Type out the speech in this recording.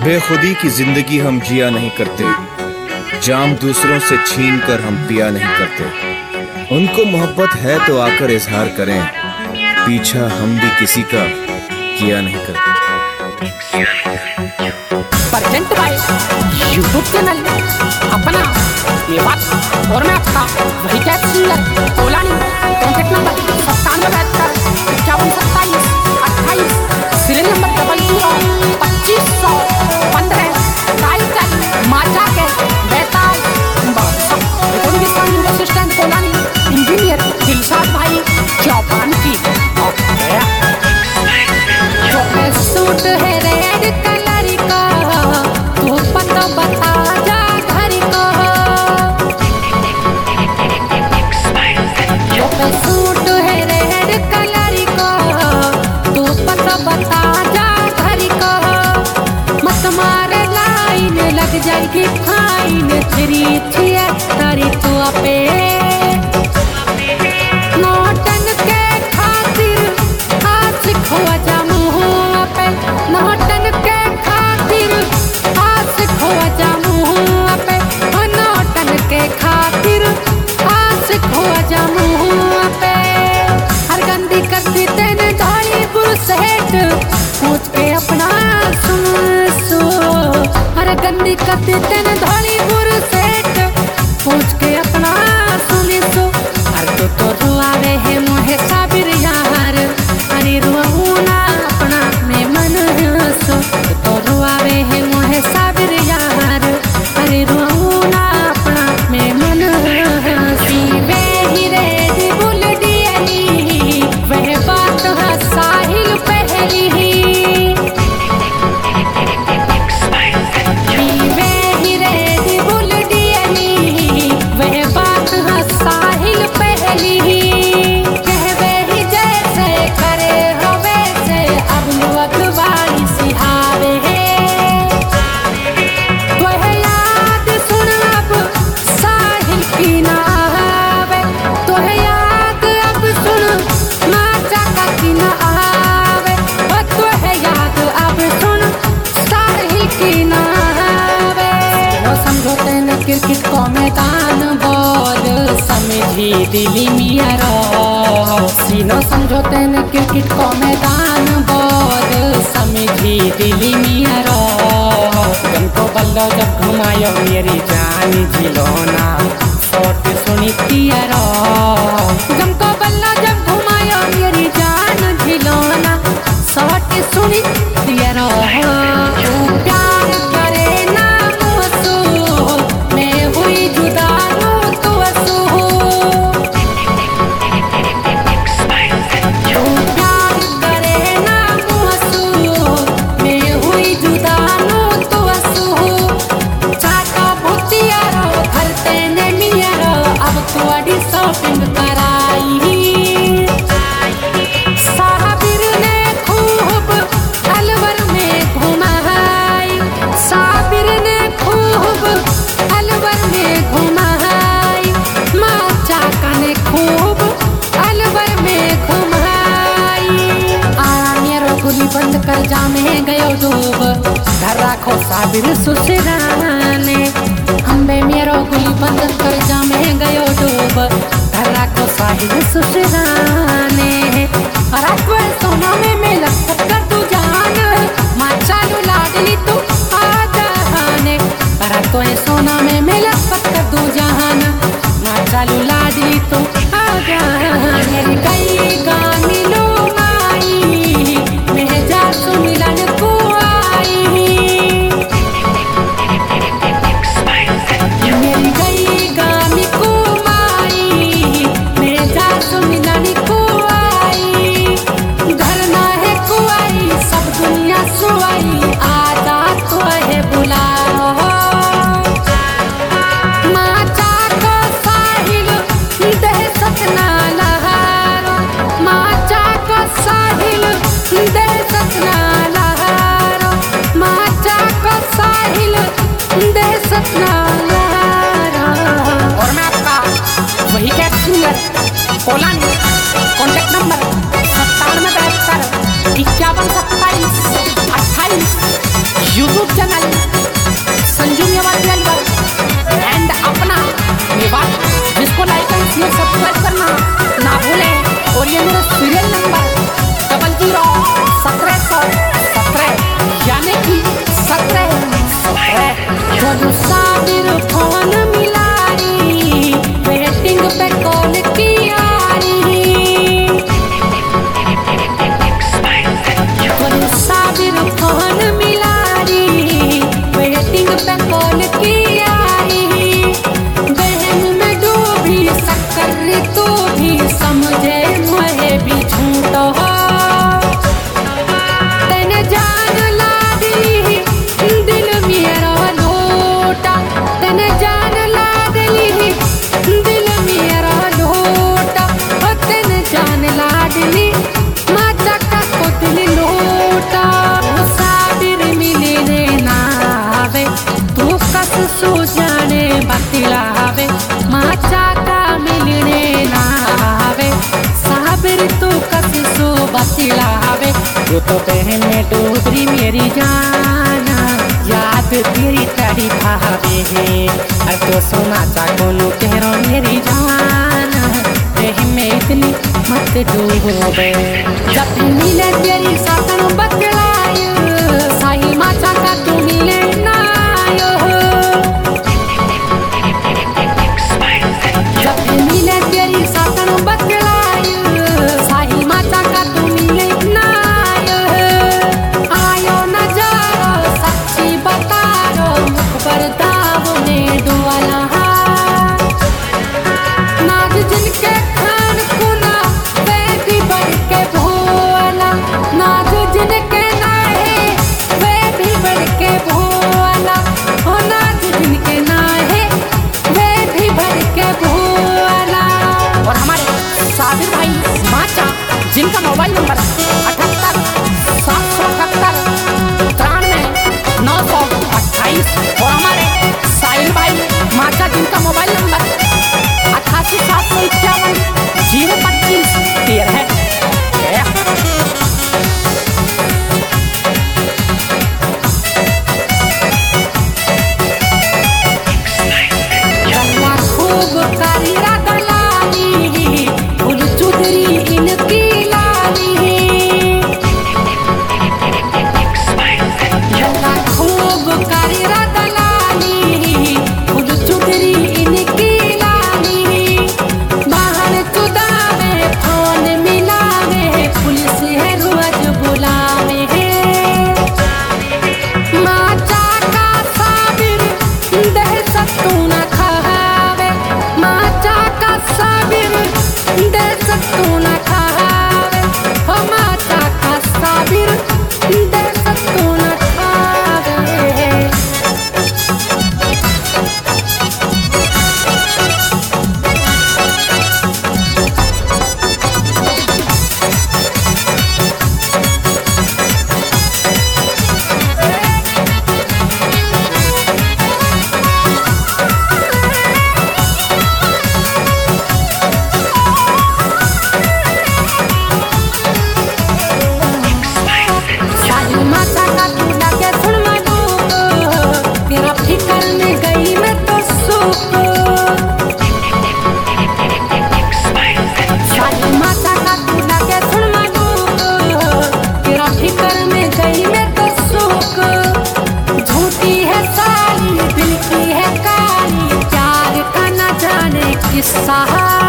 बेखुदी की जिंदगी हम जिया नहीं करते, जाम दूसरों से छीन कर हम पिया नहीं करते। उनको मोहब्बत है तो आकर इजहार करें, पीछा हम भी किसी का किया नहीं करते। प्रेजेंट बाय यूट्यूब चैनल अपना ये बात और मैं आपका वही catch singer कोलानी। Contact number 9772512728, serial number 002515 title माचा के बेताल रिकॉर्डिंग असिस्टेंट कोलानी, इंजीनियर दिलशाद भाई चौपान की। सूट है रेड कलर का, तू पता बता जा घर को। सूट है रेड कलर का, तू पता बता जा घर को। मत मारे लाइन लग जाएगी फाइन, 373 तू पे नोटन के खातिर हाथ खोआ जा मुँह पे। नोटन के खातिर हाथ खोआ जा मुँह पे। नोटन के खातिर हाथ खोआ जा मुँह पे। हर गंदी करती तेने धोली बुरसेट, पूछ के अपना सुन सो। हर गंदी करती तेने धोली बुरसेट, पूछ के अपना सुन सो। हर तो रुआवे है मोहे साबिर यार, अरे रुआऊना अपना में मन सो। तो रुआवे है मोहे साबिर यार, अरे रुआऊना अपना में मन सी। वे ही रेड बुल दियली, वह बात है साहिल पहली ही। वे ही रेड बुल दियली, वह बात है साहिल पहली ही। कहवे ही जैसे करे हो वैसे, अब लोग वाली सिहावे वह याद सुन अब साहिल की ना आवे। तो है याद अब सुन माचा का की ना आवे। तो है याद अब सुन साहिल की ना आवे। वो समझो तेने क्रिकेट को मैदान बोल, समझी दिली मिया रो। सीनो समझो तेने क्रिकेट को मैदान बोल, समझी दिली मिया रो। गनको बल्लो जब घुमायो मेरी जान झिलोना, शॉट सुनी तिया रो। गनको बल्लो जब घुमायो मेरी जान झिलोना, शॉट सुनी तिया रो। तू प्यार करे ना मुझसे, मैं हुई जुदा तू असू। तू प्यार करे ना मुझसे, मैं हुई जुदा तू असू। चाका भूतिया रो घर तेने मिया रो, अब थोड़ी शॉपिंग कराई। साबिर ने खूब अलवर में घुमाई, साबिर ने खूब अलवर में घुमाई। माँ चाका ने खूब अलवर में घुमाई। आया मेरो गुली बंद कर जामे गयो डूब, घर राखो साबिर सुसराने। हम्बे मेरो गुली बंद कर जामे गयो डूब, घर राखो साहिल सुसराने। रात भर सोना में मेला कर तू जान, माँ चालू लाडली तू आ जाने। रात को सोना में मेला कर तू जान, माँ चालू लाडली तू आ जाने। कई गानी लो माई, मैं जा सु मिलन को आई। मेरी गई गानी को माई, मैं जा सु मिलन को आई। घर ना है कोई सब दुनिया सुई, आजा तो है बुलाओ। माचा को साहिल दहशत ना लहारो, माचा को साहिल दहशत ना लहारो। माचा को साहिल दहशत ना लहारो। और मैं आपका वही catch singer कोलानी। Contact number 9772512728। YouTube channel Sanju Mewati and अपना मेवात, जिसको लाइक एंड शेयर सब्सक्राइब करना ना भूलें। और ये मेरा सीरियल नंबर 001717 यानी कि 17 साबिर फोन मिलाई वेटिंग पे कॉल की यारी। साबिर फोन मिलाई वेटिंग पे कॉल की यारी। बहन में डूबी शक्कर तो भी समझे मुझे भी झूठ हो। तेने जान ला दी दिल मेरा लोटा, तेने जान ला दिली दिल मेरा लोटा। तेने जान ला दिली माचा का को दिल लोटा। साबिर मिलने ना आवे तू कस सो जाने बतलावे। माचा का मिलने ना आवे साबिर तू कस सो बतलावे। तू तो बहन में डूबरी मेरी जाना याद तेरी तड़ी भावे है। अरे तो सोना चाको तेरो मेरी जाना देह में इतनी मत डूबे। जब मिले तेरी साथन बतलायो साही माचा का तू मिले ना आयो। जब मिले तेरी साथन बतलायो साही माचा का तू मिले ना आयो। आयो न जाओ सच्ची बता दो मुखबर दाव ने डुआला। नाज जिनके खान कुना वे भी बढ़ के भोला। नाज जिनके नाहे वे भी बढ़ के भोला। हो नाज जिनके नाहे वे भी बढ़ के भोला। और हमारे साबिर भाई माचा जिनका मोबाइल नंबर 7877939928। और हमारे साहिल भाई माचा जिनका मोबाइल नंबर 8875102513 है। खूब कारीरा दलाली फूल चुदरी इनकी लाली। खूब कारीरा दलाली फूल चुदरी इनकी लाली। बाहर चुदावे फोन मिलावे पुलिस है रोज बुलावे। माचा का साबिर दह सकू न खावे। माचा का साबिर दह सकू न खावे। हो माचा का साबिर दह सकू न खावे। सारी माचा का तू लगे सुन मधु तेरा फिकर में गई मैं तो सुख। सारी माचा का तू लगे सुन मधु तेरा फिकर में गई मैं तो सुख। झूठी है सारी दिल की है काली प्यार का न जाने किस्सा।